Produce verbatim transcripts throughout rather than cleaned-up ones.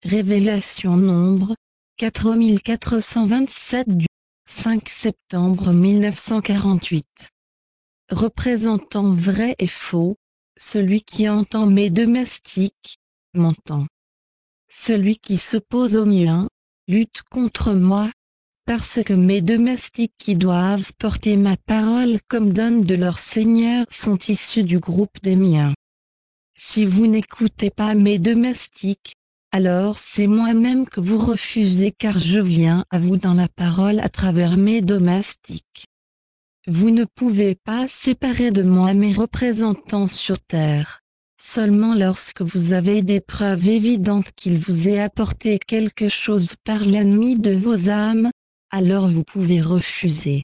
Révélation Nombre, quatre mille quatre cent vingt-sept du cinq septembre mille neuf cent quarante-huit. Représentant vrai et faux, celui qui entend mes domestiques, m'entend. Celui qui s'oppose au mien, lutte contre moi, parce que mes domestiques qui doivent porter ma parole comme donne de leur Seigneur sont issus du groupe des miens. Si vous n'écoutez pas mes domestiques, alors c'est moi-même que vous refusez car je viens à vous dans la parole à travers mes domestiques. Vous ne pouvez pas séparer de moi mes représentants sur terre. Seulement lorsque vous avez des preuves évidentes qu'il vous est apporté quelque chose par l'ennemi de vos âmes, alors vous pouvez refuser.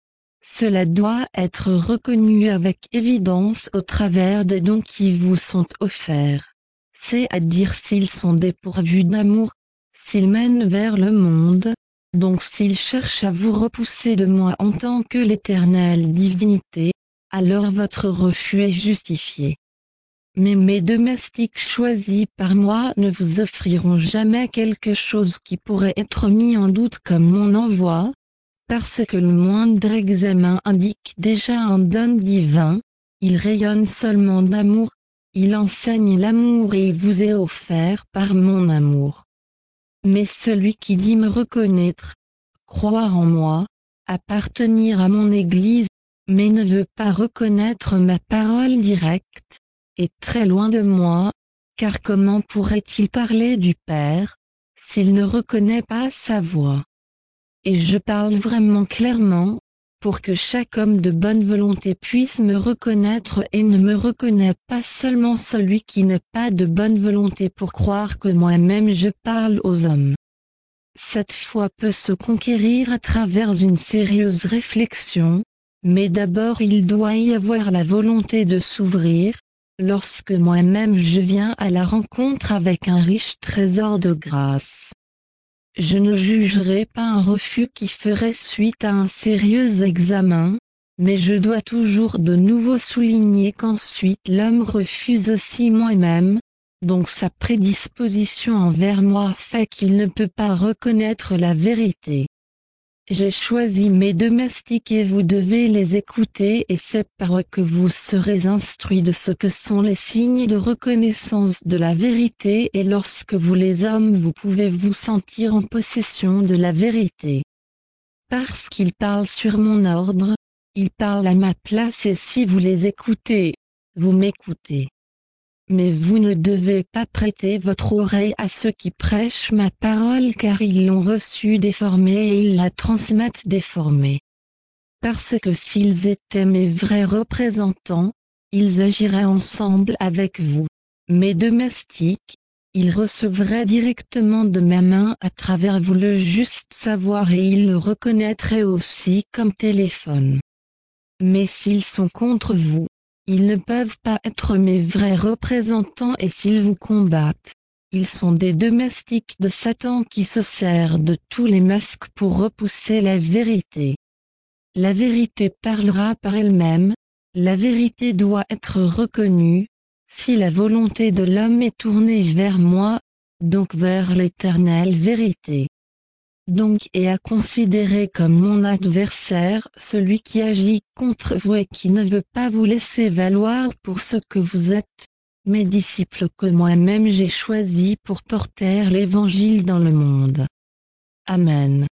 Cela doit être reconnu avec évidence au travers des dons qui vous sont offerts. C'est-à-dire s'ils sont dépourvus d'amour, s'ils mènent vers le monde, donc s'ils cherchent à vous repousser de moi en tant que l'éternelle divinité, alors votre refus est justifié. Mais mes domestiques choisis par moi ne vous offriront jamais quelque chose qui pourrait être mis en doute comme mon envoi, parce que le moindre examen indique déjà un don divin, il rayonne seulement d'amour, il enseigne l'amour et il vous est offert par mon amour. Mais celui qui dit me reconnaître, croire en moi, appartenir à mon Église, mais ne veut pas reconnaître ma parole directe, est très loin de moi, car comment pourrait-il parler du Père, s'il ne reconnaît pas sa voix? Et je parle vraiment clairement, pour que chaque homme de bonne volonté puisse me reconnaître et ne me reconnaît pas seulement celui qui n'a pas de bonne volonté pour croire que moi-même je parle aux hommes. Cette foi peut se conquérir à travers une sérieuse réflexion, mais d'abord il doit y avoir la volonté de s'ouvrir, lorsque moi-même je viens à la rencontre avec un riche trésor de grâce. Je ne jugerai pas un refus qui ferait suite à un sérieux examen, mais je dois toujours de nouveau souligner qu'ensuite l'homme refuse aussi moi-même, donc sa prédisposition envers moi fait qu'il ne peut pas reconnaître la vérité. J'ai choisi mes domestiques et vous devez les écouter et c'est par eux que vous serez instruits de ce que sont les signes de reconnaissance de la vérité et lorsque vous les hommes vous pouvez vous sentir en possession de la vérité. Parce qu'ils parlent sur mon ordre, ils parlent à ma place et si vous les écoutez, vous m'écoutez. Mais vous ne devez pas prêter votre oreille à ceux qui prêchent ma parole car ils l'ont reçue déformée et ils la transmettent déformée. Parce que s'ils étaient mes vrais représentants, ils agiraient ensemble avec vous, mes domestiques, ils recevraient directement de ma main à travers vous le juste savoir et ils le reconnaîtraient aussi comme téléphone. Mais s'ils sont contre vous, ils ne peuvent pas être mes vrais représentants et s'ils vous combattent, ils sont des domestiques de Satan qui se servent de tous les masques pour repousser la vérité. La vérité parlera par elle-même, la vérité doit être reconnue, si la volonté de l'homme est tournée vers moi, donc vers l'éternelle vérité. Donc et à considérer comme mon adversaire celui qui agit contre vous et qui ne veut pas vous laisser valoir pour ce que vous êtes, mes disciples que moi-même j'ai choisis pour porter l'évangile dans le monde. Amen.